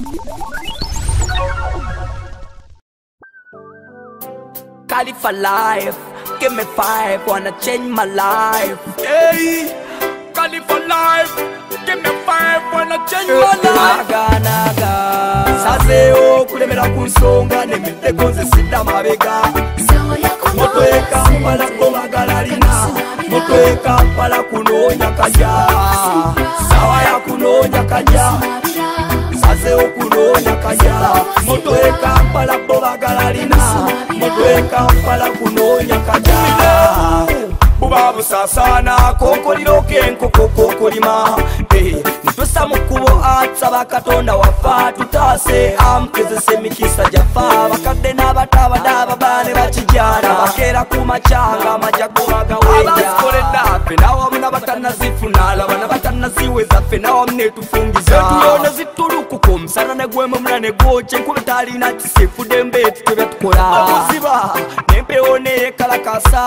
Cali for life, give me 5, wanna change my life. Hey, Cali for life, give me 5, wanna change my life. Naga, sazeo kulemera kunsonga nemitego nze sidda mabega. Moto e Kampala kubagalalina, moto e Kampala kunoonya kaja. Sawa ya kunoonya kaja, sazeo kunoonya kaja. Moto e Kampala kubagalalina, moto e Kampala kunoonya kaja. Buba busasana kokoliro kenkoko kokolima. Nitusa mukubo atsaba katonda wafa tutase amkezese mikisa jafa. Bakadde n'abatabadaba bane bakijana bakera kumachanga majago bagaweja. Abaskoledda fe nawo muna batanazifuna labana batanaziweza fe nawo mnetufungiza. Etulona zitulukuko msana negwemo muna negoche nkube talina kisefu dembe tutebe tukola. Obuziba nempewo neyekalakasa.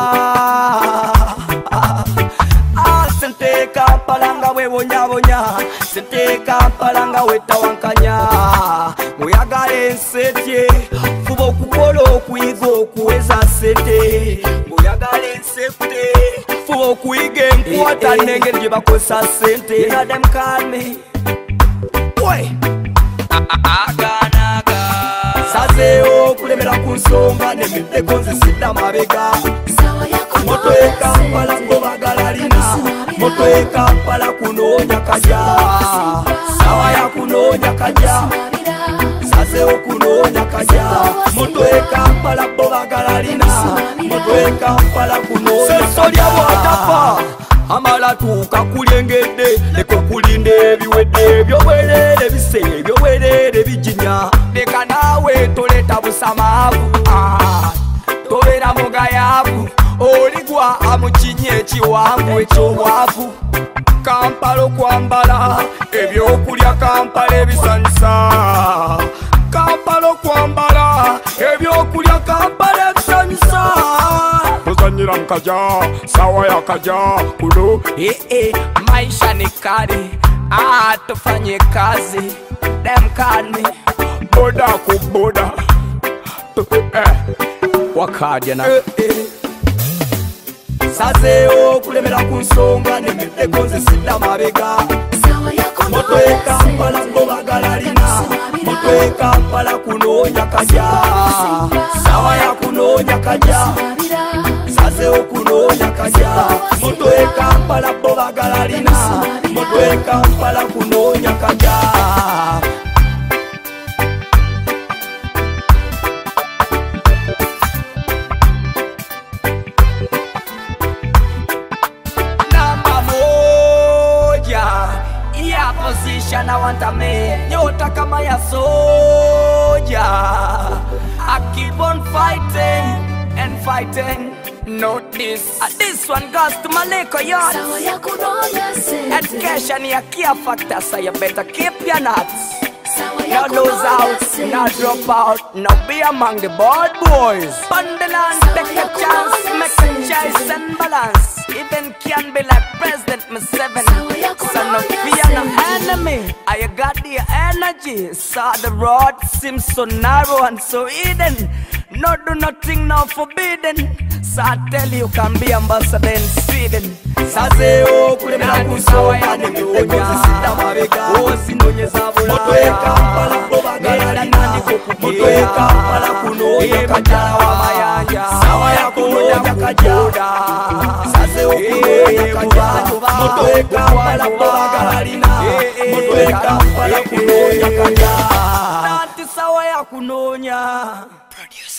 Sente Kampala nga we bonya, sente Kampala nga we tawankanya. Muyagale ensete, fuba okukola okuyiga okuweza sente. Muyagale ensete, fuba okuyiga enkwata n'engeri gye bakozesa sente. You know them call me Aganaga. Sazeo kulemera kunsonga nemitego nze sidda mabega. Moto e Kampala kubagalalina, moto e Kampala kunoonya kaja. Sawa ya kunoonya kaja, sazeo kunoonya kaja. Moto e Kampala kubagalalina, moto e Kampala kunoonya kaja. Sesolya bwatafa amala tuuka kulyengedde leko kulinde ebiwedde byobwerere bise byobwerere bijinya. Leka naawe toleta busamaavu, tobeera mugayaavu. Oligwa amukinye ekiwanvu ekyobwavu. Kampala okwambala ebyokulya, Kampala ebisanyusa. Kampala okwambala ebyokulya, Kampala ebisanyusa. Tuzanyira mukaja sawa ya kaja kuno. Maisha ni kali, tufanye kazi. Them call me boda kuboda. Wakadya na sazeo kulemera kunsonga nemitego nze sidda mabega. Moto e Kampala kubagalalina, moto e Kampala kunoonya kaja. Sawa ya kunoonya kaja, sazeo kunoonya kaja. Moto e Kampala kubagalalina, moto e Kampala kunoonya kaja. Position I want to make nyota kama ya soja. I keep on fighting and fighting. Note this one goes to Maleko Yachts. Education ya key factor, so you better keep your nuts. No lose out, no drop out, no be among the bored boys. Bundle and take a chance, make a choice and balance. Even can be like President M7. Son of fear no enemy. I got the energy. Saw the road seems so narrow and so hidden. No do nothing now forbidden. So I tell you can be ambassador in Sweden. Sazeo kulemera kunsonga nemitego nze sidda mabega. Osinonye zabula moto e Kampala kubagalalina, moto e Kampala kunoonya kaja. Sawa ya kunoonya kaja, sazeo kunoonya kaja. Moto e Kampala kubagalalina, moto e Kampala kunoonya kaja. Nanti sawa ya kunoonya.